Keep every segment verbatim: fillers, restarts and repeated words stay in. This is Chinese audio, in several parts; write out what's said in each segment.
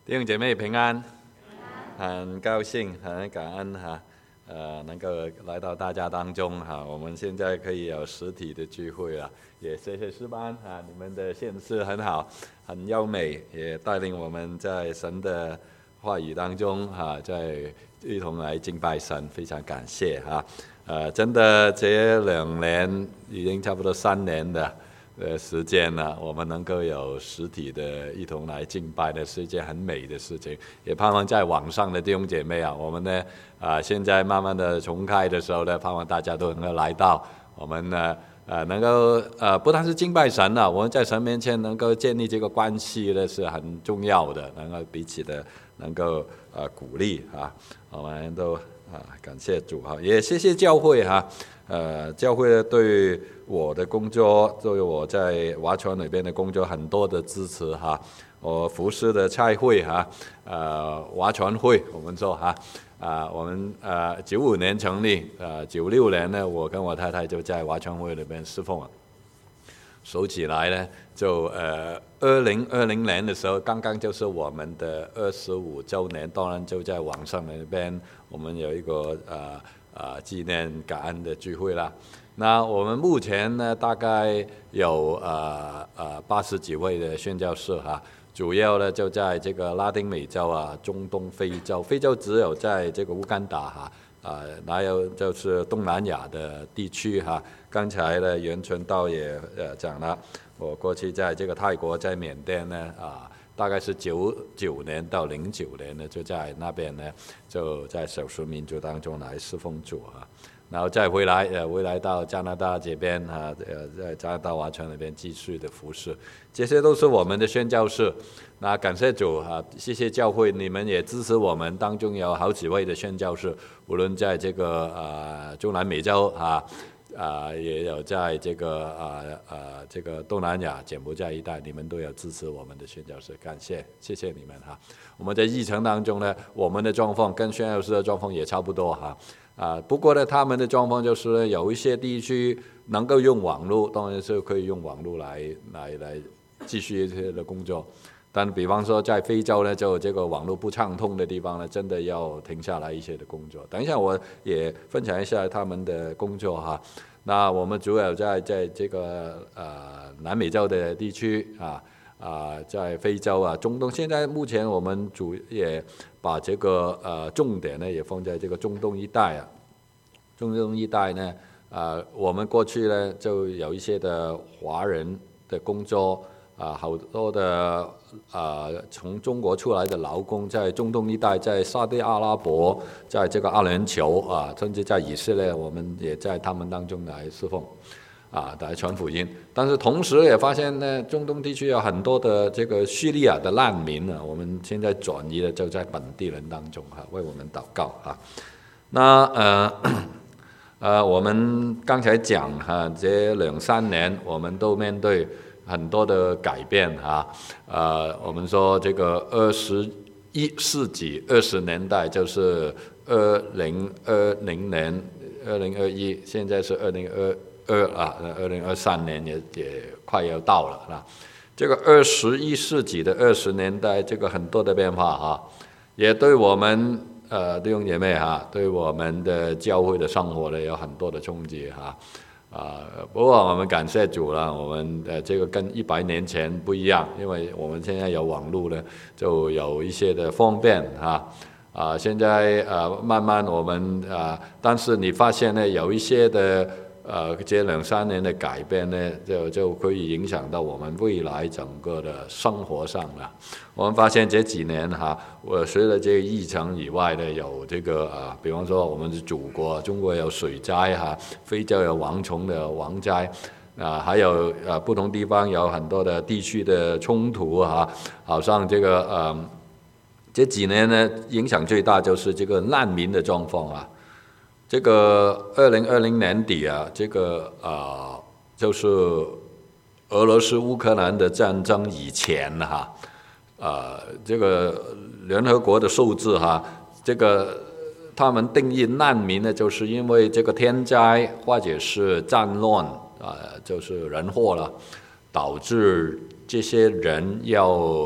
弟兄姐妹平安，很高兴，很感恩哈，呃，能够来到大家当中哈。我们现在可以有实体的聚会了，也谢谢诗班啊，你们的献诗很好，很优美，也带领我们在神的话语当中哈，在一同来敬拜神，非常感谢哈。呃，真的这两年已经差不多三年的。呃，时间呢，我们能够有实体的一同来敬拜的是一件很美的事情，也盼望在网上的弟兄姐妹啊，我们呢啊、呃，现在慢慢的重开的时候呢，盼望大家都能够来到，我们呢呃能够呃不但是敬拜神啊，我们在神面前能够建立这个关系呢是很重要的，能够彼此的能够呃鼓励啊，我们都啊感谢主哈，也谢谢教会哈。呃，教会对我的工作，对我在华侨那边的工作很多的支持哈。我服侍的差会哈，呃，华侨会我们说哈，啊、呃，我们呃九五年成立，呃九六年呢，我跟我太太就在华侨会那边侍奉了。说起来呢，就呃二零二零年的时候，刚刚就是我们的二十五周年，当然就在网上那边，我们有一个呃。呃，纪念感恩的聚会啦。那我们目前呢，大概有呃呃八十几位的宣教士哈，主要呢就在这个拉丁美洲啊、中东、非洲，非洲只有在这个乌干达哈，啊、呃，还有就是东南亚的地区哈。刚才呢，袁纯道也呃讲了，我过去在这个泰国、在缅甸呢啊。大概是九九年到零九年呢，就在那边呢，就在少数民族当中来侍奉主啊，然后再回来，呃，回来到加拿大这边啊，呃，在加拿大华侨那边继续的服侍，这些都是我们的宣教士。那感谢主啊，谢谢教会，你们也支持我们，当中有好几位的宣教士，无论在这个呃中南美洲啊。啊、呃，也有在这个啊呃, 呃这个东南亚柬埔寨一带，你们都有支持我们的宣教士，感谢谢谢你们哈。我们在议程当中呢，我们的状况跟宣教士的状况也差不多哈。啊、呃，不过呢，他们的状况就是呢，有一些地区能够用网络，当然是可以用网络来来来继续一些的工作。但比方说在非洲呢，就这个网络不畅通的地方呢，真的要停下来一些的工作。等一下我也分享一下他们的工作哈。那我们主要在在这个呃南美洲的地区啊啊，在非洲啊、中东，现在目前我们主也把这个呃重点呢也放在这个中东一带啊。中东一带呢，呃，我们过去呢就有一些的华人的工作。啊，好多的啊，从中国出来的劳工在中东一带，在沙特阿拉伯，在这个阿联酋啊，甚至在以色列，我们也在他们当中来侍奉，啊，来传福音。但是同时也发现呢，中东地区有很多的这个叙利亚的难民啊，我们现在转移的就在本地人当中哈、啊，为我们祷告哈。那呃呃，我们刚才讲哈、啊，这两三年我们都面对。很多的改变哈，呃，我们说这个二十一世纪二十年代就是二零二零年、二零二一，现在是二零二二啊，二零二三年也也快要到了啦。这个二十一世纪的二十年代，这个很多的变化哈，也对我们呃弟兄姐妹哈，对我们的教会的生活呢有很多的冲击哈。啊、呃，不过我们感谢主了，我们呃这个跟一百年前不一样，因为我们现在有网络呢，就有一些的方便哈。啊、呃，现在呃慢慢我们啊、呃，但是你发现呢，有一些的呃这两三年的改变呢，就就可以影响到我们未来整个的生活上了。我们发现这几年哈，我除了这个疫情以外呢，有这个啊、呃，比方说我们的祖国，中国有水灾哈，非洲有蝗虫的蝗灾，啊、呃，还有呃不同地方有很多的地区的冲突哈，好像这个呃这几年呢，影响最大就是这个难民的状况啊。这个二零二零年底啊，这个啊、呃、就是俄罗斯乌克兰的战争以前哈。呃，这个联合国的数字哈，这个他们定义难民呢，就是因为这个天灾或者是战乱啊、呃，就是人祸了，导致这些人要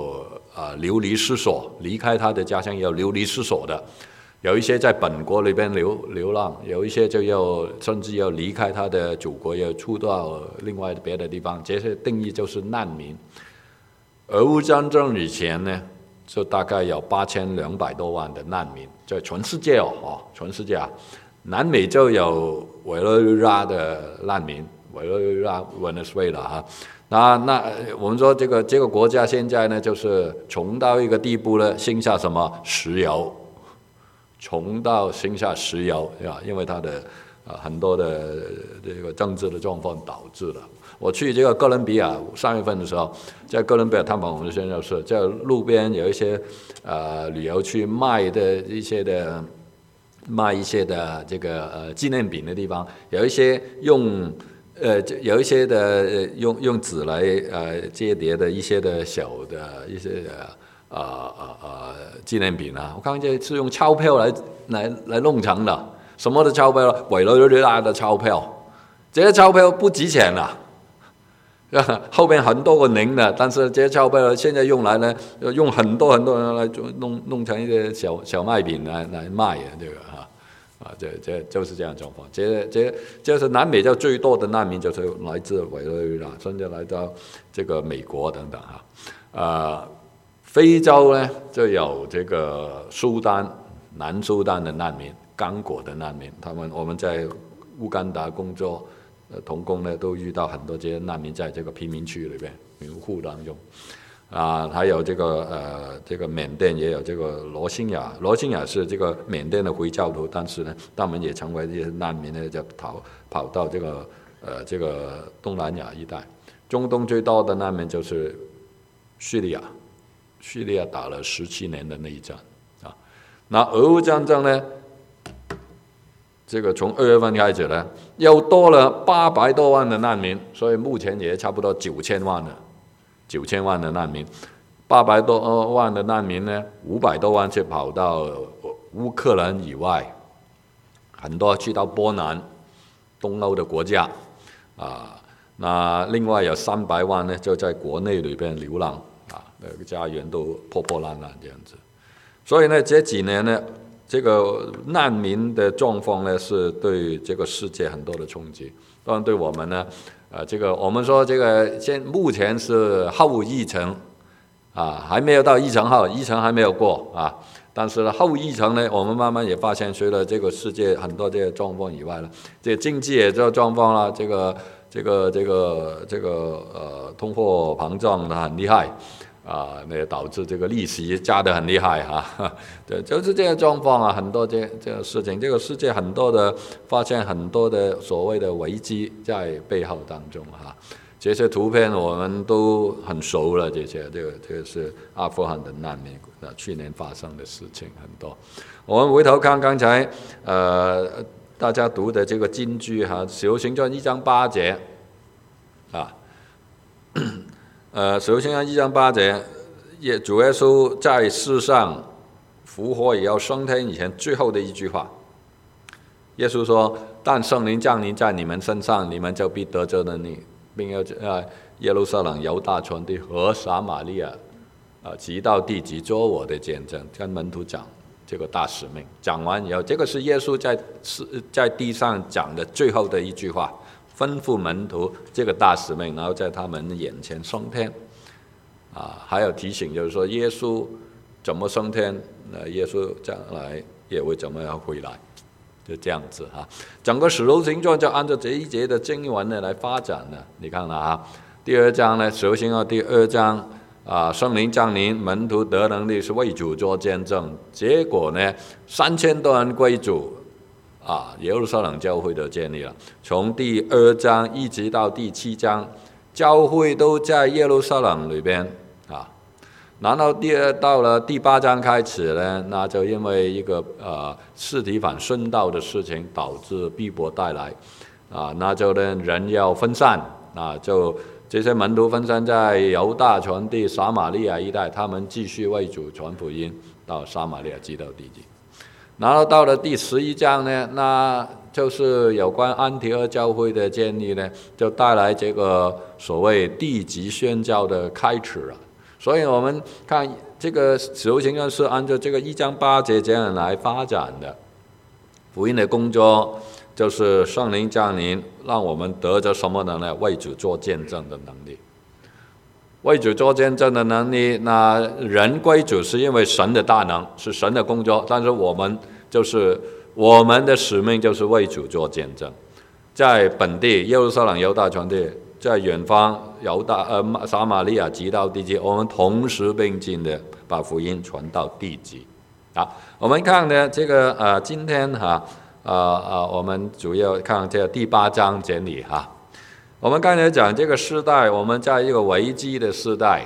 呃流离失所，离开他的家乡要流离失所的。有一些在本国里边流流浪，有一些就要甚至要离开他的祖国，要出到另外别的地方，这些定义就是难民。俄乌战争以前呢，就大概有八千两百多万的难民，在全世界哦，哦全世界啊，南美就有委内瑞拉的难民，委内瑞拉 Venezuela 哈。那那我们说这个这个国家现在呢，就是穷到一个地步呢，剩下什么石油。穷到剩下石油，因为它的、呃、很多的这个政治的状况导致的。我去这个哥伦比亚三月份的时候，在哥伦比亚探访我们的宣教士，在路边有一些呃旅游区卖的一些的卖一些的这个呃纪念品的地方，有一些用呃有一些的用用纸来呃折叠的一些的小的一些的。呃呃呃，纪念品啊，我看见是用钞票来来来弄成的，什么的钞票？委内瑞拉的钞票，这些钞票不值钱了、啊，后面很多个零的，但是这些钞票现在用来呢，用很多很多人来弄弄成一些小小卖品来来卖啊，这个哈啊，这这就是这样状况。这这就是南美洲最多的难民就是来自委内瑞拉，甚至来到这个美国等等哈，呃。非洲呢，就有这个苏丹、南苏丹的难民、刚果的难民，他们我们在乌干达工作，呃，同工呢都遇到很多这些难民在这个贫民区里边、民户当中，啊，还有这个呃，这个缅甸也有这个罗兴亚，罗兴亚是这个缅甸的回教徒，但是呢，他们也成为这些难民呢，就跑跑到这个呃这个东南亚一带，中东最多的难民就是叙利亚。叙利亚打了十七年的内战啊，那俄乌战争呢？这个从二月份开始呢，又多了八百多万的难民，所以目前也差不多九千万了，九千万的难民，八百多万的难民呢，五百多万却跑到乌克兰以外，很多去到波兰、东欧的国家啊，那另外有三百万呢，就在国内里边流浪。那个家园都破破烂烂这样子，所以呢，这几年呢，这个难民的状况呢，是对这个世界很多的冲击。当然，对我们呢，呃，这个我们说这个现目前是后疫情啊，还没有到疫情后，疫情还没有过啊。但是呢，后疫情呢，我们慢慢也发现，随着这个世界很多这些状况以外了，这个经济也这状况了，这个这个这个这个呃，通货膨胀的很厉害。啊，那也导致这个利息加得很厉害哈、啊，对，就是这些状况啊，很多这这个事情，这个世界很多的发现很多的所谓的危机在背后当中哈、啊，这些图片我们都很熟了，这些这个这个是阿富汗的难民，啊，去年发生的事情很多。我们回头看刚才呃大家读的这个金句哈，《使徒行传》一章八节啊。呃，首先啊，一章八节，也主耶稣在世上复活也要升天以前最后的一句话，耶稣说：“但圣灵降临在你们身上，你们就必得着能力，并要呃耶路撒冷、犹大全地和撒玛利亚，啊、呃，直到地极做我的见证。”跟门徒讲这个大使命，讲完以后，这个是耶稣在在地上讲的最后的一句话。吩咐门徒这个大使命，然后在他们眼前升天，啊，还有提醒就是说，耶稣怎么升天，那耶稣将来也会怎么样回来，就这样子哈。整个使徒行传就按照这一节的经文呢来发展的。你看了啊，第二章呢，使徒行传第二章啊，圣灵降临，门徒得能力，是为主做见证，结果呢，三千多人归主。啊，耶路撒冷教会的建立了，从第二章一直到第七章，教会都在耶路撒冷里边啊。然后第二到了第八章开始呢，那就因为一个呃司提反殉道的事情，导致逼迫带来啊，那就呢人要分散啊，就这些门徒分散在犹大全地、撒玛利亚一带，他们继续为主传福音到撒玛利亚直到地极。然后到了第十一章呢，那就是有关安提阿教会的建立呢，就带来这个所谓地极宣教的开始了。 所以我们看这个使徒行传是按照这个一章八节这样来发展的。福音的工作就是圣灵降临，让我们得着什么能力？为主做见证的能力。为主做见证的能力，那人归主是因为神的大能，是神的工作，但是我们就是我们的使命就是为主做见证，在本地耶路撒冷、犹大全地，在远方犹大呃撒玛利亚直到地极，我们同时并进的把福音传到地极。好，我们看呢这个呃今天哈呃呃我们主要看这第八章简理哈。我们刚才讲这个时代，我们在一个危机的时代，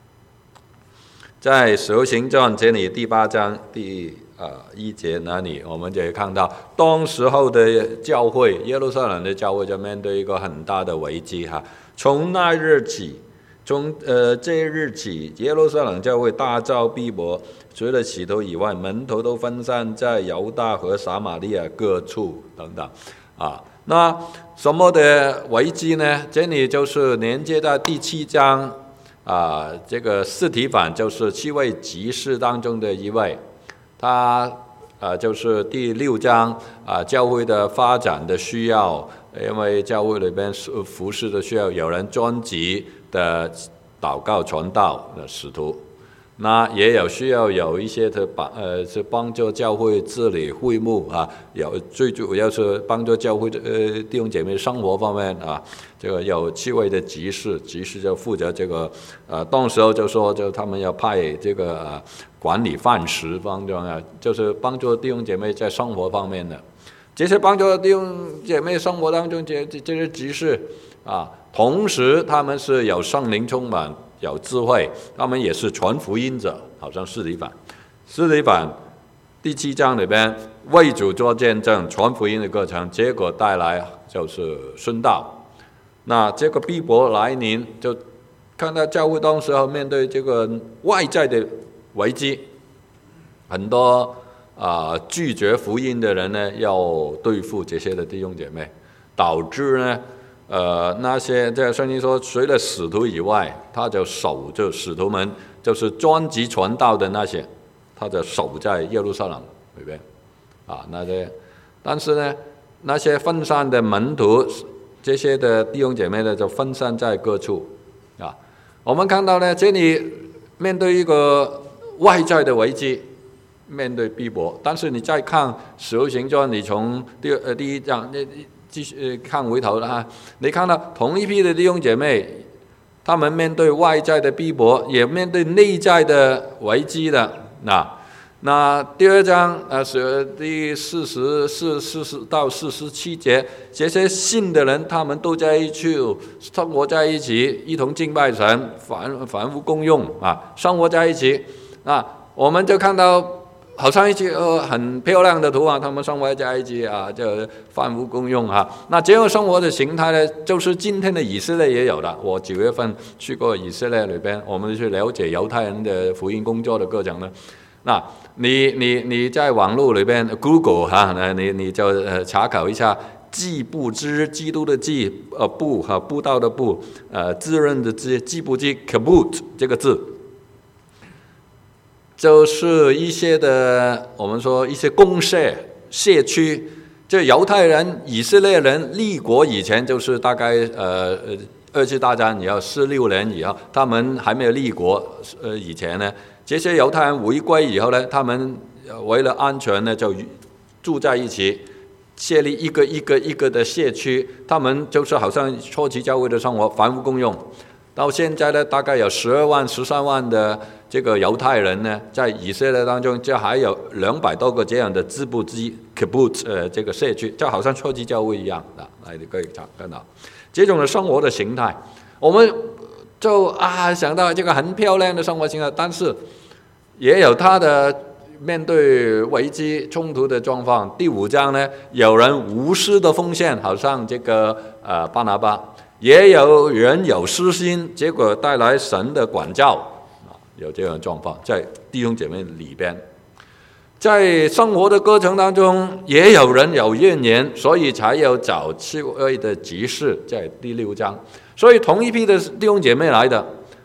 在使徒行传这里第八章第呃一节那里，我们就会看到当时候的教会，耶路撒冷的教会就面对一个很大的危机哈。从那日起，从呃这日起，耶路撒冷教会大遭逼迫，除了使徒以外，门徒都分散在犹大和撒玛利亚各处等等啊。那什么的危机呢？这里就是连接在第七章啊，这个司提反就是七位执事当中的一位，他啊就是第六章啊教会的发展的需要，因为教会里边服事的需要，有人专职的祷告传道的使徒。那也有需要有一些的帮呃是帮助教会治理会幕啊，有最主要是帮助教会呃弟兄姐妹生活方面啊，这个有七位的执事，执事就负责这个呃，当时候就说就他们要派这个、呃、管理饭食方面啊，就是帮助弟兄姐妹在生活方面的，这些帮助弟兄姐妹生活当中这这些执事啊，同时他们是有圣灵充满。有智慧，他们也是传福音者，好像司提反。司提反第七章里边为主做见证、传福音的过程，结果带来就是殉道。那这个逼迫来临，就看到教会当时候面对这个外在的危机，很多啊、呃、拒绝福音的人呢，要对付这些的弟兄姐妹，导致呢。呃，那些这圣经说，除了使徒以外，他就守着使徒们，就是专职传道的那些，他就守在耶路撒冷里边，啊，那些，但是呢，那些分散的门徒，这些的弟兄姐妹呢，就分散在各处，啊，我们看到呢，这里面对一个外在的危机，面对逼迫，但是你再看使徒行传，你从第呃第一章那。继续看回头了哈，你看到同一批的弟兄姐妹，他们面对外在的逼迫，也面对内在的危机的。那那第二章呃是第四十四四十到四十七节，这些信的人，他们都在一起生活在一起，一同敬拜神，凡凡夫共用啊，生活在一起。那我们就看到。好像一些呃很漂亮的图啊，他们生活在一起啊，就凡夫共用哈。那这样生活的形态呢，就是今天的以色列也有的。我九月份去过以色列里边，我们去了解犹太人的福音工作的过程呢。那你你你在网络里边 Google 哈，你你就呃查考一下祭布之基督的祭呃布哈布道的布呃滋润的滋祭布之 kabut 这个字。就是一些的，我们说一些公社社区，就犹太人、以色列人立国以前，就是大概呃呃二次大战以后四六年以后，他们还没有立国呃以前呢，这些犹太人回归以后呢，他们为了安全呢，就住在一起，设立一个一个一个的社区，他们就是好像初期教会的生活，凡夫共用。到现在呢，大概有十二万、十三万的这个犹太人呢，在以色列当中，就还有两百多个这样的支部之 kibbutz 呃这个社区，就好像初期教会一样的，来你可以看到这种的生活的形态，我们就啊想到这个很漂亮的生活形态，但是也有它的面对危机冲突的状况。第五章呢，有人无私的奉献，好像这个呃巴拿巴。也有人有私心，结果带来神的管教啊，有这样的状况在弟兄姐妹里边，在生活的过程当中，也有人有怨言，所以才有找七位的执事，在第六章。所以同一批的弟兄姐妹来的，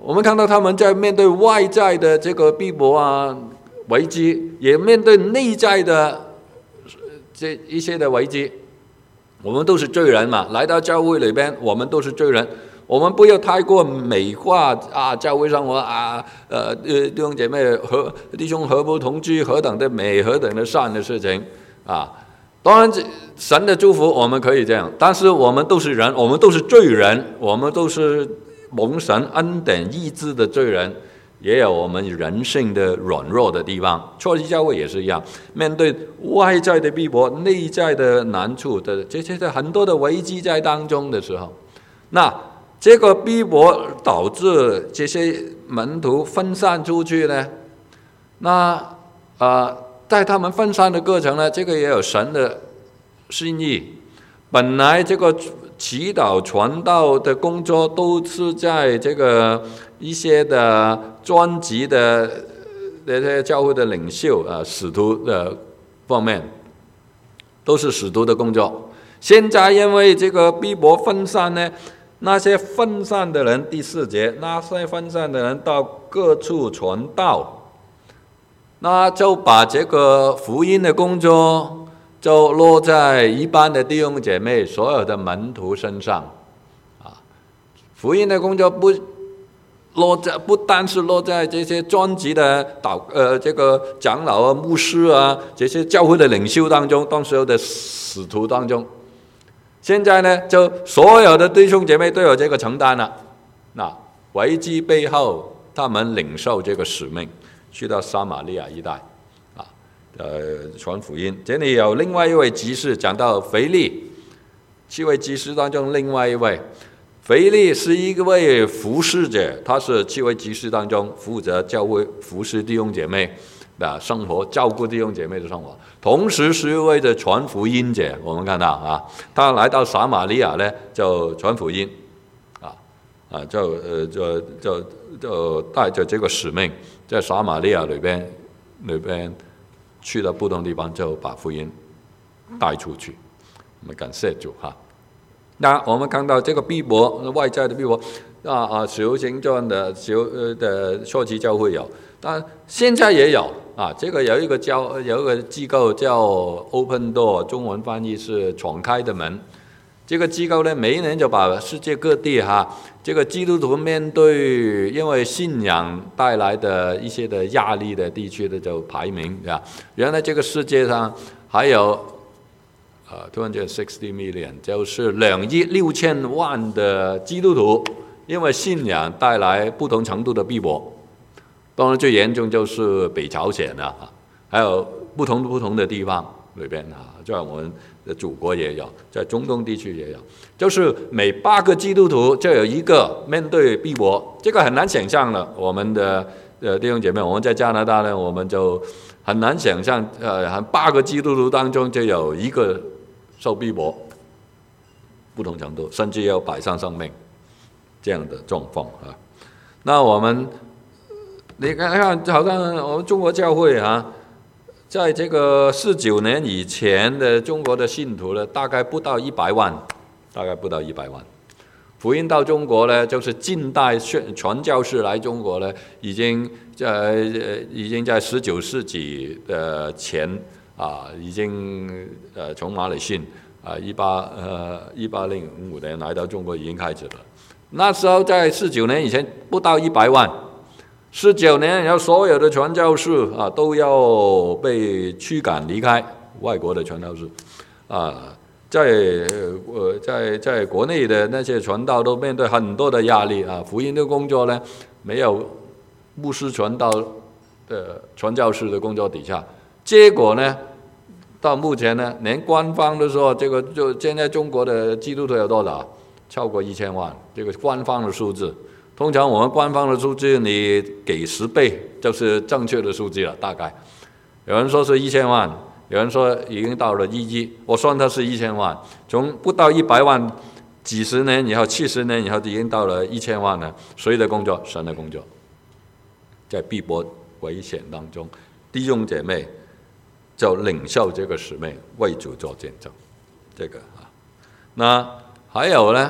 我们看到他们在面对外在的这个逼迫啊危机，也面对内在的这一些的危机。我们都是罪人嘛，来到教会里边，我们都是罪人。我们不要太过美化啊，教会生活啊，呃，弟兄姐妹和弟兄和睦同居，何等的美，何等的善的事情啊！当然，神的祝福我们可以这样，但是我们都是人，我们都是罪人，我们都是蒙神恩典医治的罪人，也有我们人性的软弱的地方。初期教会也是一样，面对外在的逼迫、内在的难处的这些的很多的危机在当中的时候，那这个逼迫导致这些门徒分散出去呢？那呃，在他们分散的过程呢，这个也有神的心意。本来这个祈祷传道的工作都是在这个一些的专辑的这些教会的领袖啊、使徒的方面，都是使徒的工作。现在因为这个逼迫分散呢，那些分散的人，第四节，那些分散的人到各处传道，那就把这个福音的工作就落在一般的弟兄姐妹、所有的门徒身上啊。福音的工作不落在，不单是落在这些专辑的导呃这个长老啊、牧师啊，这些教会的领袖当中，当时候的使徒当中。现在呢，就所有的弟兄姐妹都有这个承担了。那危机背后，他们领受这个使命，去到撒玛利亚一带，啊，呃，传福音。这里有另外一位执事，讲到腓利，七位执事当中另外一位，腓利是一位服侍者，他是七位执事当中负责教会服侍弟兄姐妹的生活，照顾弟兄姐妹的生活，同时是一位的传福音者。我们看到啊，他来到撒玛利亚呢，就传福音，啊啊，就呃就就就带着这个使命，在撒玛利亚里边里边去到不同地方，就把福音带出去。我们感谢主哈。那我们看到这个逼迫，外在的逼迫啊啊，使徒行传的使呃的初期教会有，但现在也有啊。这个有一个教有一个机构叫 Open Door， 中文翻译是闯开的门。这个机构呢，每一年就把世界各地哈，这个基督徒面对因为信仰带来的一些的压力的地区的就排名啊。原来这个世界上还有呃 two hundred sixty million， 就是两亿六千万的基督徒，因为信仰带来不同程度的逼迫。当然最严重就是北朝鲜啊，还有不同不同的地方里边啊，在我们的祖国也有，在中东地区也有，就是每八个基督徒就有一个面对逼迫，这个很难想象了。我们的呃弟兄姐妹，我们在加拿大呢，我们就很难想象，呃，八个基督徒当中就有一个受逼迫，不同程度，甚至要摆上生命这样的状况啊。那我们你看看，好像我们中国教会啊，在这个四九年以前的中国的信徒呢，大概不到一百万，大概不到一百万。福音到中国呢，就是近代传教士来中国呢，已经在已经在十九世纪的前啊，已经呃从马来信啊一八呃一八零五年来到中国已经开始了。那时候在四九年以前不到一百万。十九年，然后所有的传教士啊都要被驱赶离开，外国的传教士啊，在呃在在国内的那些传道都面对很多的压力啊。福音的工作呢，没有牧师传道的传教士的工作底下，结果呢，到目前呢，连官方都说这个就现在中国的基督徒有多少？超过一千万，这个官方的数字。通常我们官方的数字，你给十倍就是正确的数字了，大概。有人说是一千万，有人说已经到了一亿，我算它是一千万。从不到一百万，几十年以后、七十年以后，已经到了一千万了。谁的工作？神的工作，在逼迫危险当中，弟兄姐妹就领受这个使命，为主做见证。这个啊，那还有呢？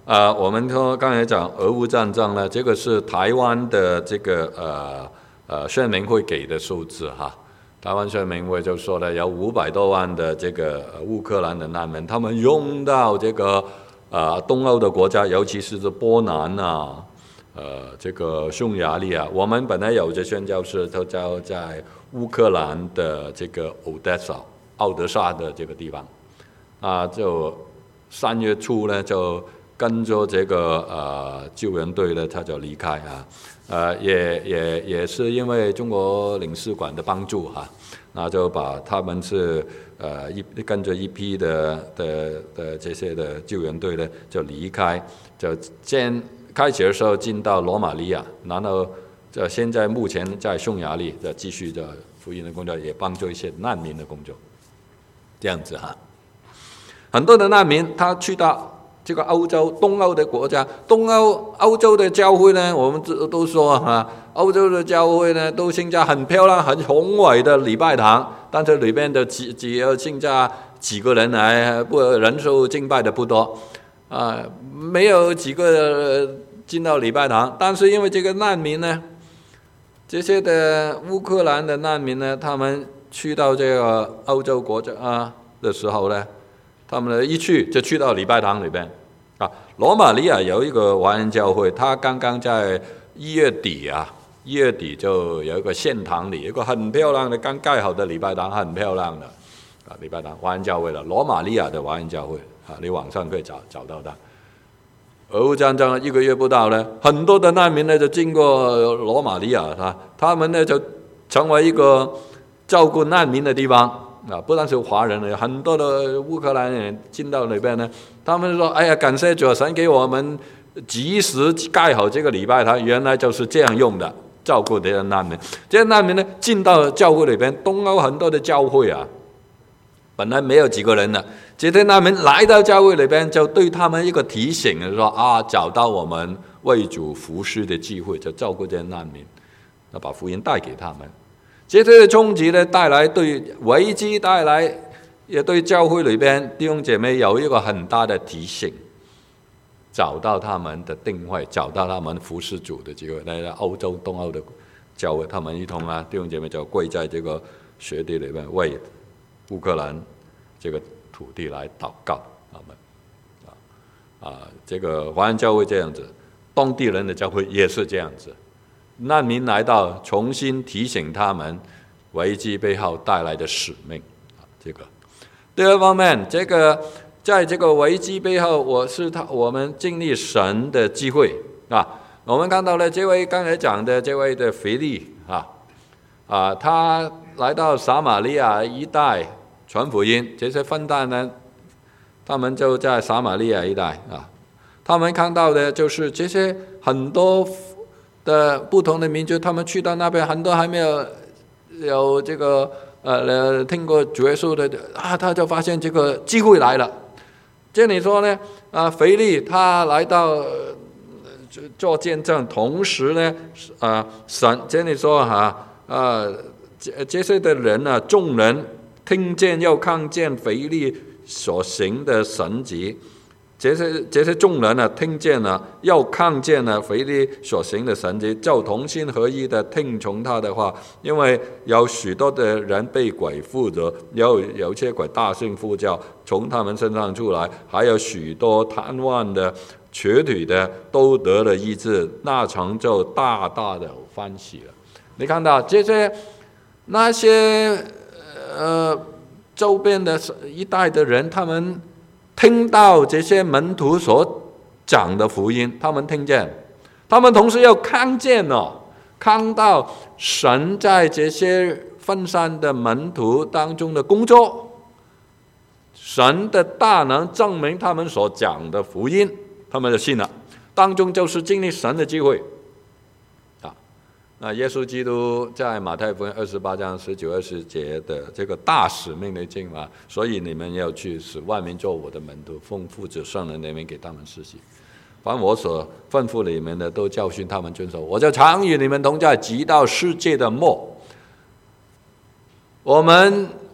呃，我们说刚才讲俄乌战争呢，这个是台湾的这个呃呃宣明会给的数字哈。台湾宣明会就说了，有五百多万的这个乌克兰的难民，他们涌到这个呃东欧的国家，尤其是波兰啊，呃这个匈牙利啊。我们本来有着宣教士都教在乌克兰的这个敖德萨、奥德萨的这个地方啊，就三月初呢就跟着这个呃救援队呢，他就离开啊。呃，也也也是因为中国领事馆的帮助哈、啊，那就把他们是呃一跟着一批的的的这些的救援队呢就离开，就先开始的时候进到罗马尼亚，然后这现在目前在匈牙利的继续的福音的工作，也帮助一些难民的工作，这样子哈、啊。很多的难民他去到这个欧洲、东欧的国家，东欧、欧洲的教会呢，我们都说啊，欧洲的教会呢，都现在很漂亮、很宏伟的礼拜堂，但是里面的几几现在几个人来，不人数敬拜的不多啊，没有几个进到礼拜堂。但是因为这个难民呢，这些的乌克兰的难民呢，他们去到这个欧洲国家啊的时候呢，他们一去就去到礼拜堂里边啊。罗马尼亚有一个华人教会，他刚刚在一月底啊，一月底就有一个献堂礼，一个很漂亮的刚盖好的礼拜堂，很漂亮的啊礼拜堂，华人教会的罗马尼亚的华人教会啊，你网上可以找找到它。俄乌战争一个月不到呢，很多的难民呢就经过罗马尼亚啊，他们呢就成为一个照顾难民的地方。啊，不但是华人呢，很多的乌克兰人进到那边呢，他们说：“哎呀，感谢主，神给我们及时盖好这个礼拜堂，原来就是这样用的，照顾这些难民。”这些难民呢，进到教会里边，东欧很多的教会啊，本来没有几个人的，这些难民来到教会里边，就对他们一个提醒，说啊，找到我们为主服侍的机会，就照顾这些难民，那把福音带给他们。这些的冲击呢，带来对危机带来，也对教会里边弟兄姐妹有一个很大的提醒，找到他们的定位，找到他们服侍主的机会。来欧洲、东欧的教会，他们一同啊，弟兄姐妹就跪在这个雪地里面，为乌克兰这个土地来祷告他们啊啊，这个华人教会这样子，当地人的教会也是这样子。难民来到，重新提醒他们危机背后带来的使命。这个第二方面，这个在这个危机背后，我是他我们经历神的机会啊。我们看到了这位刚才讲的这位的腓利啊啊，他来到撒玛利亚一带传福音，这些分担呢，他们就在撒玛利亚一带啊，他们看到的就是这些很多的不同的民族，他们去到那边，很多还没有有这个呃听过主耶稣的啊，他就发现这个机会来了。这里说呢，啊，腓利他来到、呃、做见证，同时呢，啊，神这里说哈，啊，这这些的人呢、啊，众人听见又看见腓利所行的神迹。这些这些众人呢，听见了，又看见了腓利所行的神迹，就同心合意的听从他的话。因为有许多的人被鬼附着，有有些鬼大声呼叫，从他们身上出来，还有许多瘫痪的、瘸腿的都得了医治，那城就大大的欢喜了。你看到这些那些呃周边的一带的人，他们听到这些门徒所讲的福音，他们听见，他们同时又看见了，看到神在这些分散的门徒当中的工作，神的大能证明他们所讲的福音，他们就信了，当中就是经历神的机会啊。那耶稣基督在马太福音二十八章十九二十节的这个大使命的经嘛，所以你们要去使万民做我的门徒，奉父子圣灵的名给他们施洗，凡我所吩咐你们的，都教训他们遵守，我就常与你们同在，直到世界的末。我们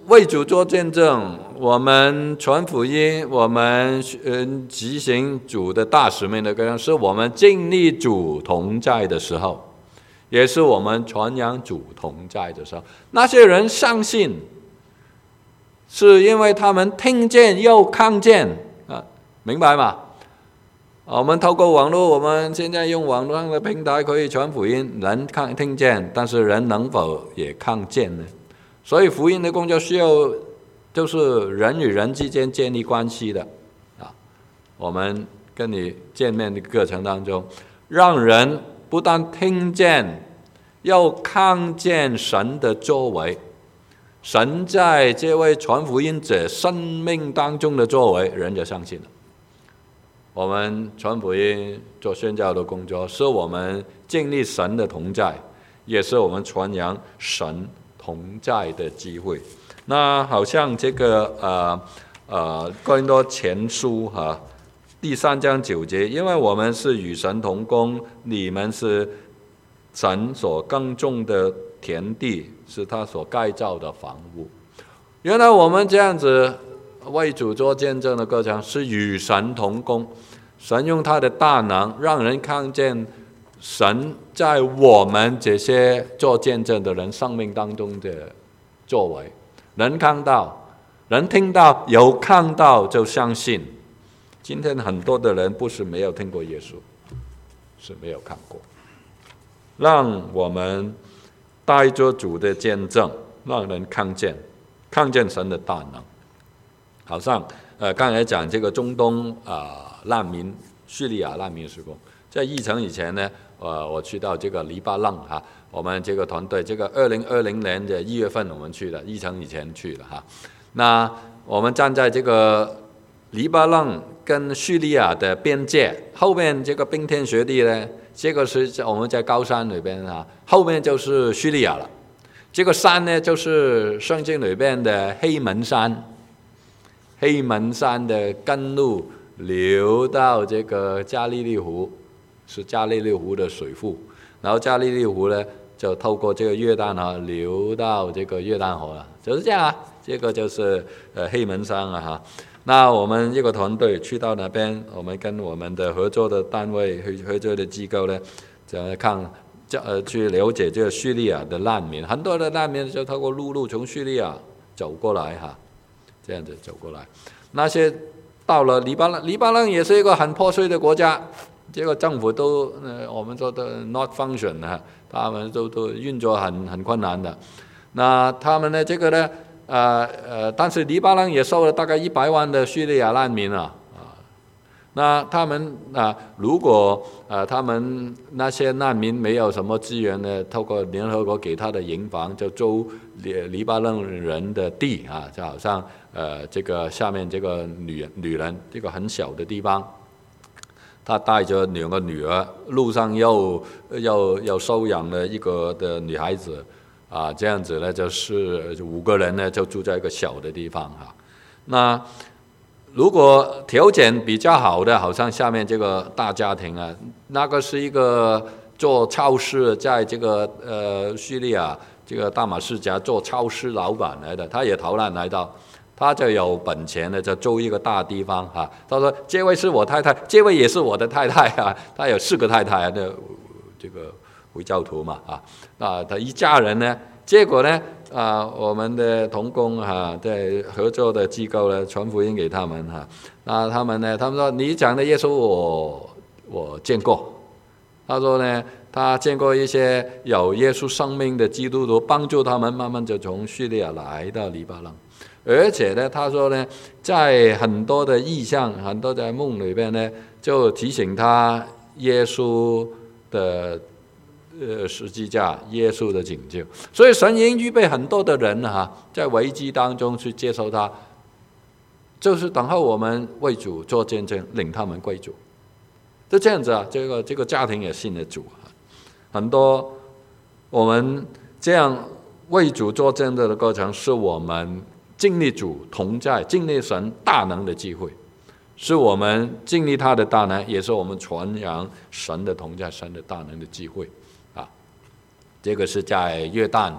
为主做见证，我们传福音，我们嗯执行主的大使命的各样，是我们经历主同在的时候，也是我们传扬主同在的时候。那些人相信，是因为他们听见又看见啊，明白吗？我们透过网络，我们现在用网络上的平台可以传福音，人看听见，但是人能否也看见呢？所以福音的工作需要就是人与人之间建立关系的啊。我们跟你见面的过程当中，让人不但听见，又看见神的作为，神在这位传福音者生命当中的作为，人就相信了。我们传福音做宣教的工作，是我们经历神的同在，也是我们传扬神同在的机会。那好像这个呃呃哥林多前书哈、啊、第三章九节，因为我们是与神同工，你们是神所耕种的田地，是他所盖造的房屋。原来我们这样子为主做见证的过程，是与神同工，神用他的大能让人看见神在我们这些做见证的人生命当中的作为，人看到，人听到，有看到就相信。今天很多的人不是没有听过耶稣，是没有看过。让我们带着主的见证，让人看见，看见神的大能。好像呃刚才讲这个中东啊、呃、难民，叙利亚难民事工，在疫情以前呢，呃我去到这个黎巴嫩哈，我们这个团队，这个二零二零年的一月份我们去的，疫情以前去的哈。那我们站在这个黎巴嫩跟叙利亚的边界，后面这个冰天雪地呢，这个是我们在高山里边啊，后面就是叙利亚了。这个山呢，就是圣经里边的黑门山。黑门山的根路流到这个加利利湖，是加利利湖的水库，然后加利利湖呢就透过这个约旦河流到这个约旦河了，就是这样啊。这个就是呃黑门山啊哈。那我们这个团队去到那边，我们跟我们的合作的单位、合作的机构呢，就来看，呃去了解这个叙利亚的难民，很多的难民就透过陆路从叙利亚走过来哈。这样子走过来，那些到了黎巴嫩，黎巴嫩也是一个很破碎的国家，这个政府都呃我们说的 not function 啊，他们都都运作很很困难的。那他们呢，这个呢，呃呃，但是黎巴嫩也收了大概一百万的叙利亚难民啊。那他们啊，如果啊他们那些难民没有什么资源呢，透过联合国给他的营房，就租黎巴嫩人的地啊，就好像呃这个下面这个女女人这个很小的地方，他带着两个女儿，路上又又又收养了一个的女孩子啊，这样子呢就是五个人呢就住在一个小的地方哈、啊，那。如果条件比较好的，好像下面这个大家庭啊，那个是一个做超市，在这个呃叙利亚这个大马士革做超市老板来的，他也逃难来到，他就有本钱的，就租一个大地方啊。他说：“这位是我太太，这位也是我的太太啊。”他有四个太太的这个回教徒嘛啊，那他一家人呢，结果呢？啊，我们的同工哈，在合作的机构呢，传福音给他们哈。那他们呢，他们说你讲的耶稣我我见过。他说呢，他见过一些有耶稣生命的基督徒，帮助他们慢慢就从叙利亚来到黎巴嫩。而且呢，他说呢，在很多的意象、很多在梦里边呢，就提醒他耶稣的。呃，十字架，耶稣的拯救，所以神已经预备很多的人哈、啊，在危机当中去接受他，就是等候我们为主做见证，领他们归主，就这样子啊。这个这个家庭也信了主啊，很多我们这样为主做见证的过程，是我们经历主同在、经历神大能的机会，是我们经历他的大能，也是我们传扬神的同在、神的大能的机会。这个是在约旦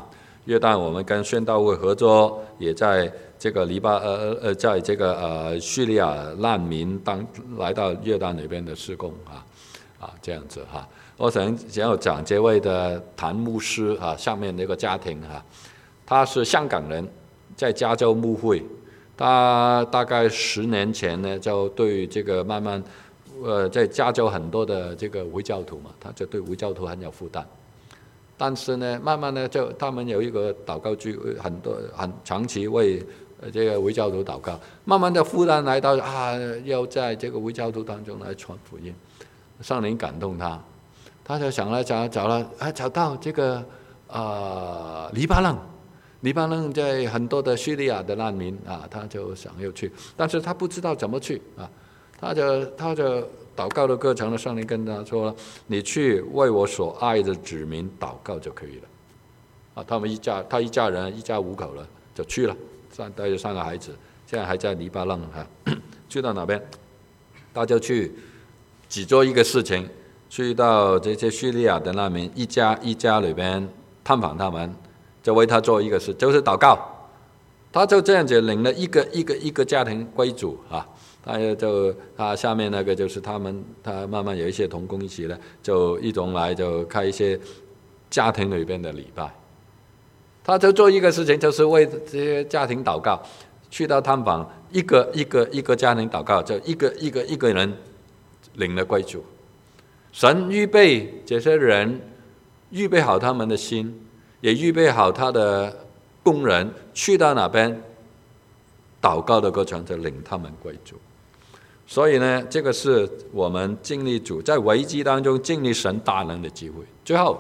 约旦我们跟宣道会合作，也在这个黎巴呃呃，在这个呃叙利亚难民当来到约旦那边的事工啊啊这样子哈。我想想要讲这位的谭牧师啊，下面那个家庭哈，他是香港人，在加州牧会。他大概十年前呢，就对这个慢慢，呃，在加州很多的这个回教徒嘛，他就对回教徒很有负担。但是呢，慢慢呢，就他们有一个祷告聚会，很多很长期为这个回教徒祷告。慢慢的负担来到啊，要在这个回教徒当中来传福音，圣灵感动他，他就想来找找了，啊，找到这个啊、呃、黎巴嫩。黎巴嫩在很多的叙利亚的难民啊，他就想要去，但是他不知道怎么去啊，他就他就祷告的过程的圣灵跟他说：“你去为我所爱的子民祷告就可以了。”啊，他们一家他一家人一家五口了，就去了，三带着三个孩子，现在还在黎巴嫩哈。去到哪边，他就去只做一个事情，去到这些叙利亚的难民一家一家里边探访他们。就为他做一个事，就是祷告。他就这样子领了一个一个一个家庭归主啊，他就他下面那个就是他们，他慢慢有一些同工一起呢，就一同来就开一些家庭里边的礼拜。他就做一个事情，就是为这些家庭祷告，去到探访一个一个一个家庭祷告，就一个一个一个人领了归主。神预备这些人，预备好他们的心。也预备好他的工人去到哪边祷告的过程，就领他们归主。所以呢，这个是我们经历主在危机当中经历神大能的机会。最后，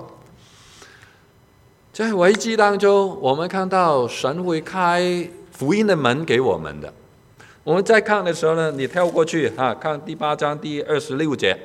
在危机当中，我们看到神会开福音的门给我们的。我们在看的时候呢，你跳过去啊，看第八章第二十六节。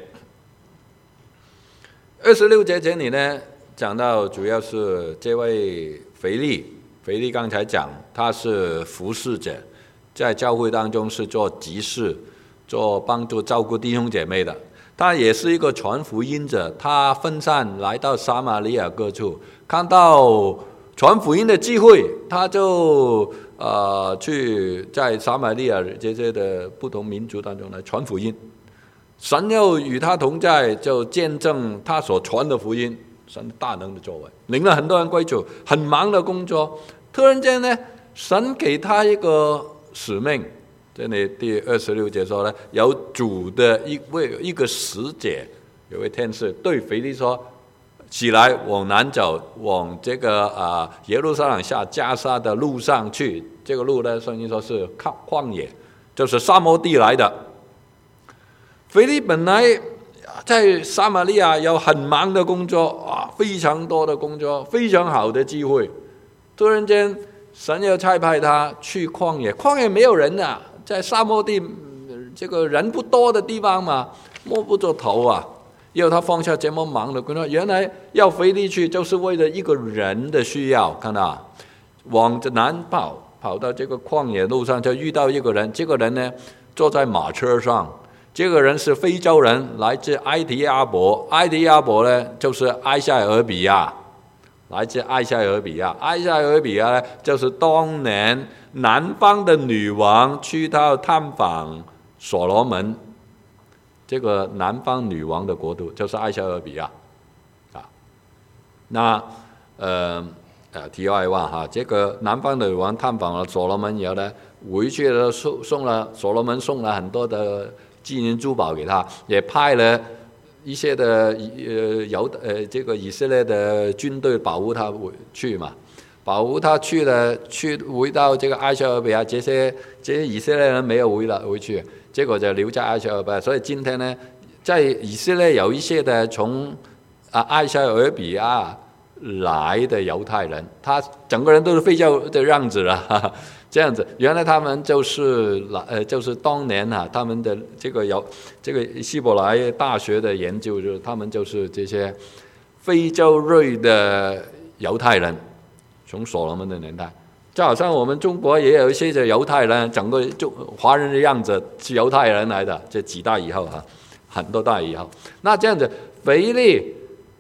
二十六节这里呢，讲到主要是这位腓利，腓利刚才讲他是服侍者，在教会当中是做执事，做帮助照顾弟兄姐妹的。他也是一个传福音者，他分散来到撒玛利亚各处，看到传福音的机会，他就呃去在撒玛利亚这些的不同民族当中来传福音。神又与他同在，就见证他所传的福音。神大能的作为，领了很多人归主，很忙的工作。突然间呢，神给他一个使命。这里第二十六节说呢，有主的一位一个使者，有位天使对腓利说：“起来，往南走，往这个啊、呃、耶路撒冷下加沙的路上去。”这个路呢，圣经说是旷野，就是沙漠地来的。腓利本来在撒玛利亚有很忙的工作啊，非常多的工作，非常好的机会。突然间，神又差派他去旷野，旷野没有人啊，在沙漠地，这个人不多的地方嘛，摸不着头啊。要他放下这么忙的工作，原来要腓利去，就是为了一个人的需要。看到，往南跑，跑到这个旷野路上，就遇到一个人，这个人呢，坐在马车上。这个人是非洲人，来自埃提阿伯。埃提阿伯呢，就是埃塞俄比亚，来自埃塞俄比亚。埃塞俄比亚呢，就是当年南方的女王去到探访所罗门，这个南方女王的国度就是埃塞俄比亚啊。那呃呃，题外话哈，这个南方的女王探访了所罗门以后呢，回去了送送了所罗门送了很多的金银珠宝给他，也派了一些的呃犹呃这个以色列的军队保护他去嘛，保护他去了去回到这个埃塞俄比亚，这些这些以色列人没有回了回去，结果就留在埃塞俄比亚。所以今天呢，在以色列有一些的从啊埃塞俄比亚来的犹太人，他整个人都是非洲的样子了。哈哈这样子，原来他们就是呃，就是当年啊，他们的这个有这个希伯来大学的研究，就是他们就是这些非洲裔的犹太人，从所罗门的年代，就好像我们中国也有一些的犹太人，整个就华人的样子是犹太人来的，这几代以后啊，很多代以后，那这样子，腓利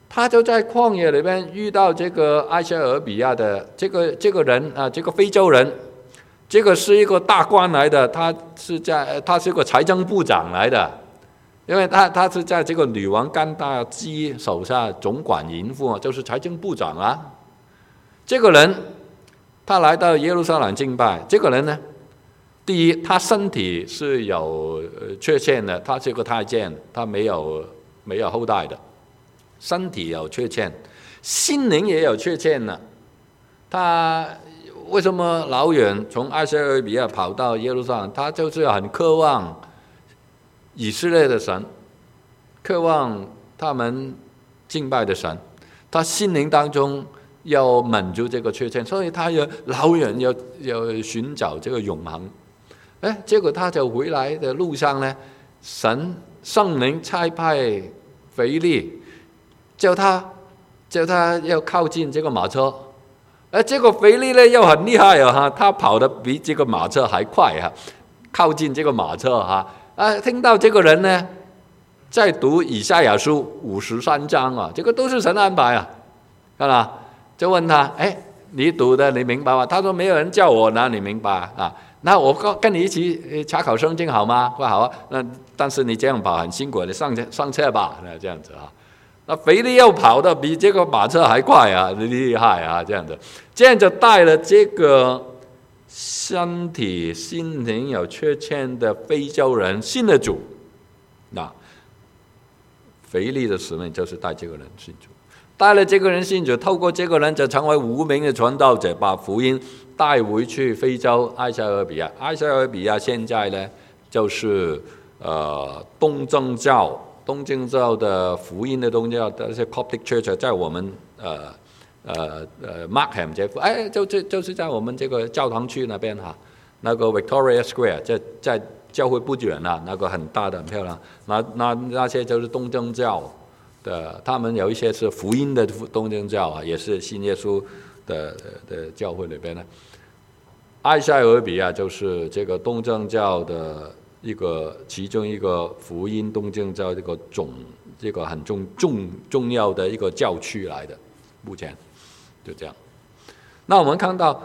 他就在旷野里边遇到这个埃塞俄比亚的这个这个人啊，这个非洲人，这个是一个大官来的，他是在他是个财政部长来的，因为他他是在这个女王甘达基手下总管营副，就是财政部长啊。这个人他来到耶路撒冷敬拜，这个人呢，第一他身体是有缺陷的，他是个太监，他没有没有后代的。身体有缺陷，心灵也有缺陷呢。他为什么老远从埃塞俄比亚跑到耶路撒冷？他就是很渴望以色列的神，渴望他们敬拜的神。他心灵当中要满足这个缺陷，所以他要老远要要寻找这个永恒。哎，结果他就回来的路上呢，神圣灵差派腓利。叫他叫他要靠近这个马车，而这个腓利呢又很厉害啊，哈，他跑得比这个马车还快啊，靠近这个马车哈啊，听到这个人呢在读以赛亚书五十三章啊，这个都是神安排啊，看吧？就问他，哎，你读的你明白吗？他说没有人叫我，哪里明白啊？那我跟你一起查考圣经好吗？说好啊，那但是你这样跑很辛苦，你上车上车吧，那这样子啊。那腓利又跑得比这个马车还快啊，厉害啊，这样的，这样就带了这个身体心灵有缺陷的非洲人信了主。那腓利的使命就是带这个人信主，带了这个人信主，透过这个人就成为无名的传道者，把福音带回去非洲埃塞俄比亚。埃塞俄比亚现在呢，就是呃东正教。东正教的福音的东教，那些 Coptic Church 在我们呃呃呃 Markham 这附，哎，就就就是在我们这个教堂区那边哈，那个 Victoria Square 在在教会不远啊，那个很大的很漂亮，那那那些就是东正教的，他们有一些是福音的东正教啊，也是信耶稣的的教会里边呢。埃塞俄比亚就是这个东正教的。一个其中一个福音东正教这个总这个很重重重要的一个教区来的，目前就这样。那我们看到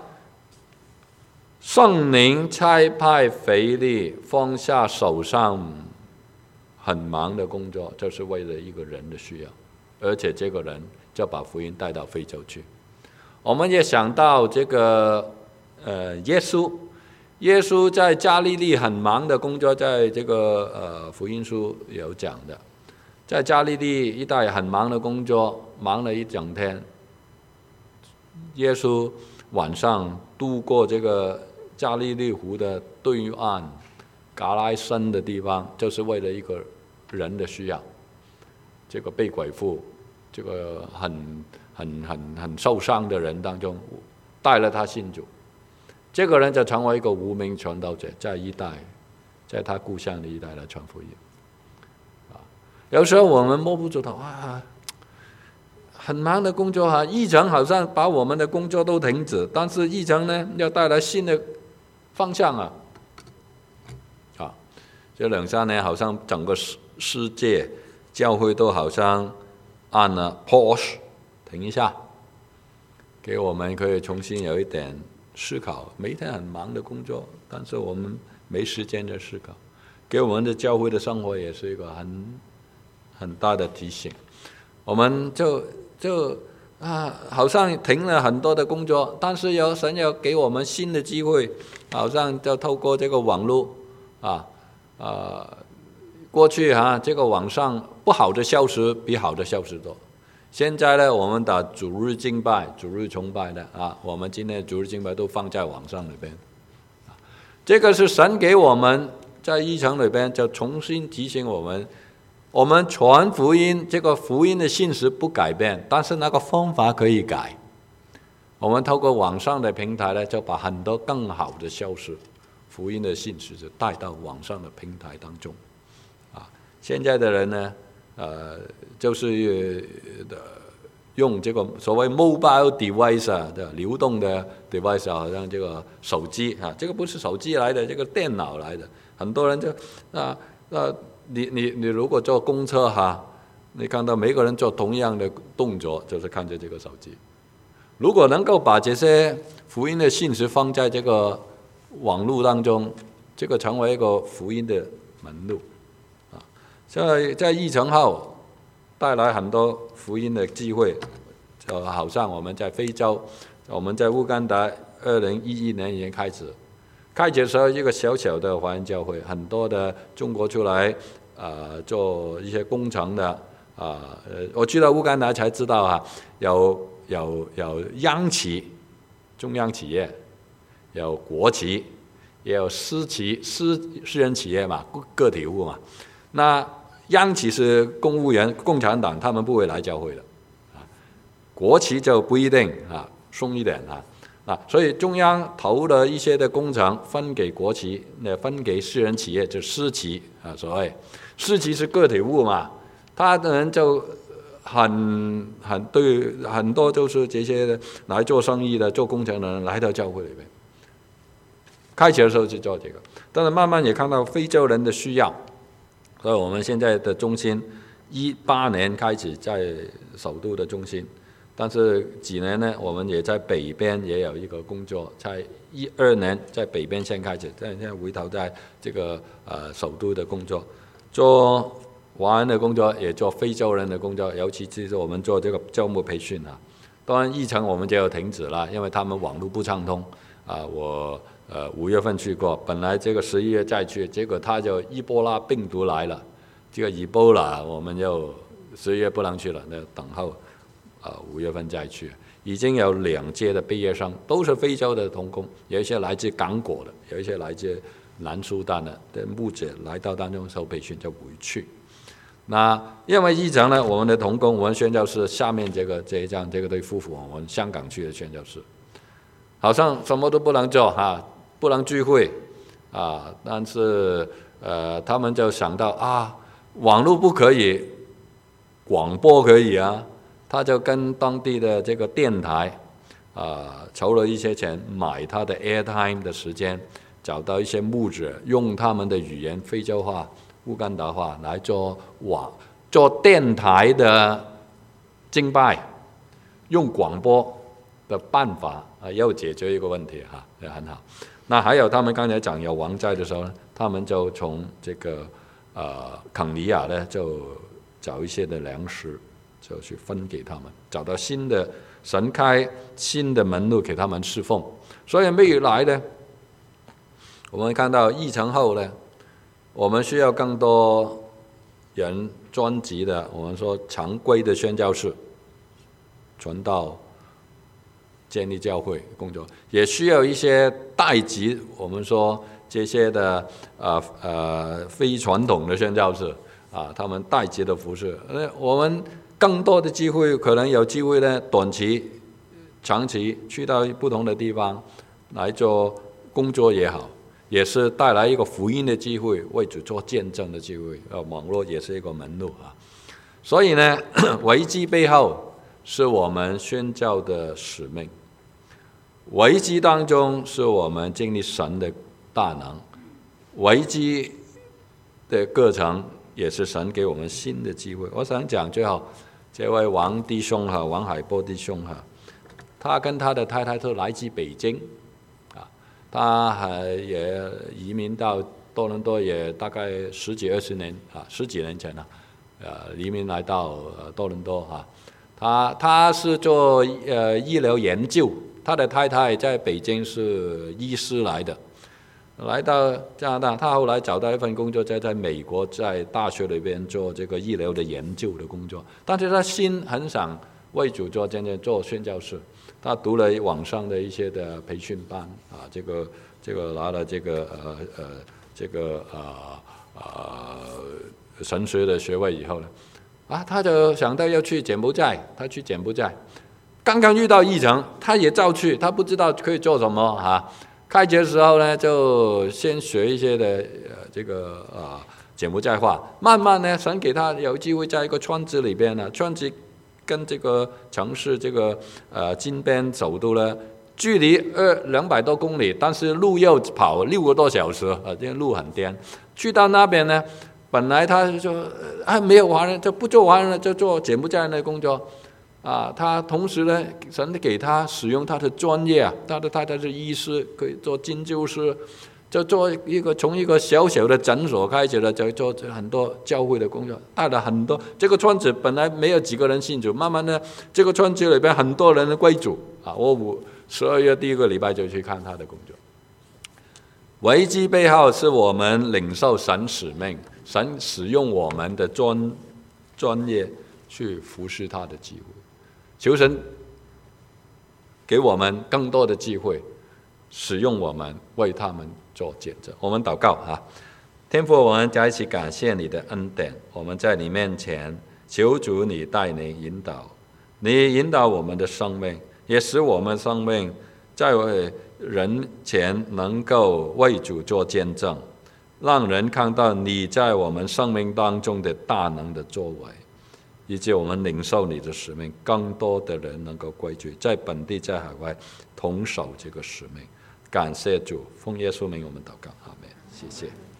圣灵差派腓利放下手上很忙的工作，就是为了一个人的需要，而且这个人就把福音带到非洲去。我们也想到这个呃耶稣。耶稣在加利利很忙的工作，在这个呃福音书有讲的，在加利利一带很忙的工作，忙了一整天。耶稣晚上渡过这个加利利湖的对岸，格拉森的地方，就是为了一个人的需要。这个被鬼附，这个很很很很受伤的人当中，带了他信主。这个人就成为一个无名传道者，在一代，在他故乡的一代来传福音。啊，有时候我们摸不着头啊，很忙的工作哈，议程好像把我们的工作都停止，但是议程呢要带来新的方向啊。啊，这两三年好像整个世界教会都好像按了 pause 停一下，给我们可以重新有一点。思考，每天很忙的工作，但是我们没时间的思考，给我们的教会的生活也是一个很很大的提醒。我们就就啊，好像停了很多的工作，但是有神要给我们新的机会，好像就透过这个网络啊啊，过去啊，这个网上不好的消息比好的消息多。现在呢，我们的主日敬拜、主日崇拜的啊，我们今天的主日敬拜都放在网上里边。这个是神给我们在议程里边就重新提醒我们，我们传福音，这个福音的信息不改变，但是那个方法可以改。我们透过网上的平台呢，就把很多更好的消息、福音的信息就带到网上的平台当中。啊，现在的人呢？呃，就是呃用这个所谓 mobile device 啊，的流动的 device， 好像这个手机啊，这个不是手机来的，这个电脑来的。很多人就啊呃，你你你如果坐公车哈， 你看到每个人做同样的动作，就是看着这个手机。如果能够把这些福音的信息放在这个网络当中，这个成为一个福音的门路啊。现在在疫情后带来很多福音的机会，就好像我们在非洲，我们在乌干达，二零一一年已经开始。开始的时候，一个小小的华人教会，很多的中国出来，呃，做一些工程的，啊、呃，我去到乌干达才知道啊，有有有央企，中央企业，有国企，也有私企，私私人企业嘛，个体户嘛。那央企是公务员，共产党他们不会来教会的，啊，国企就不一定啊，松一点啊。啊，所以中央投了一些的工程分给国企，那分给私人企业，就私企啊，所谓私企是个体户嘛，他的人就很很对很多就是这些来做生意的、做工程的人来到教会里面。开始的时候就做这个，但是慢慢也看到非洲人的需要，所以我们现在的中心一八年开始在首都的中心。但是几年呢，我们也在北边也有一个工作，在一二年在北边先开始，现在回头在这个呃首都的工作，做华人的工作，也做非洲人的工作，尤其是我们做这个教牧培训啊。当然疫情我们就要停止了，因为他们网络不畅通啊。我呃五月份去过，本来这个十一月再去，结果他就伊波拉病毒来了，这个伊波拉我们就十一月不能去了，那等候。呃，五月份再去，已经有两届的毕业生，都是非洲的同工，有一些来自刚果的，有一些来自南苏丹的的牧者来到当中受培训就回去。那因为疫情呢，我们的同工，我们宣教士下面这个这一站这个对夫妇，我们香港去的宣教士，好像什么都不能做哈、啊，不能聚会啊，但是呃，他们就想到啊，网络不可以，广播可以啊。他就跟当地的这个电台，啊，筹了一些钱买他的 airtime 的时间，找到一些牧者，用他们的语言非洲话、乌干达话来做网做电台的敬拜，用广播的办法啊，又解决一个问题哈，也很好。那还有他们刚才讲有王在的时候呢，他们就从这个呃肯尼亚呢就找一些的粮食。就去分给他们，找到新的神开新的门路给他们侍奉。所以未来呢，我们看到疫情后呢，我们需要更多人专职的，我们说常规的宣教士、传道、建立教会工作，也需要一些代职，我们说这些的呃呃非传统的宣教士啊，他们代职的服侍，呃我们。更多的机会，可能有机会呢，短期、长期去到不同的地方来做工作也好，也是带来一个福音的机会，为主做见证的机会。呃，网络也是一个门路啊。所以呢，危机背后是我们宣教的使命，危机当中是我们经历神的大能，危机的过程也是神给我们新的机会。我想讲最后。这位王弟兄哈，王海波弟兄哈，他跟他的太太都来自北京，啊，他还也移民到多伦多，也大概十几二十年啊，十几年前了，呃，移民来到多伦多哈。他他是做呃医疗研究，他的太太在北京是医师来的。来到加拿大，他后来找到一份工作，在在美国，在大学里边做这个医疗的研究的工作。但是他心很想为主做，真正做宣教士。他读了网上的一些的培训班啊，这个这个拿了这个呃呃这个呃呃神学的学位以后呢，啊，他就想到要去柬埔寨，他去柬埔寨，刚刚遇到疫情，他也照去，他不知道可以做什么啊。开学的时候呢，就先学一些的呃这个呃柬埔寨话，慢慢呢，神给他有机会在一个村子里边呢，村子跟这个城市这个呃金边首都呢，距离二两百多公里，但是路又跑六个多小时啊，这路很颠。去到那边呢， 本来他就啊没有华人就不做华人了，就做柬埔寨人的工作啊。他同时呢，神给他使用他的专业啊，他的太太是医师，可以做针灸师，就做一个从一个小小的诊所开始了，就做很多教会的工作，带了很多。这个村子本来没有几个人信主，慢慢的这个村子里边很多人归主啊。我五十二月第一个礼拜就去看他的工作。危机背后是我们领受神使命，神使用我们的专专业去服侍他的机会。求神给我们更多的机会，使用我们为他们做见证。我们祷告啊，天父，我们在一起感谢你的恩典，我们在你面前求主你带领引导，你引导我们的生命，也使我们生命在人前能够为主做见证，让人看到你在我们生命当中的大能的作为，以及我们领受你的使命，更多的人能够归主，在本地在海外同守这个使命。感谢主，奉耶稣名我们祷告，阿们。谢谢。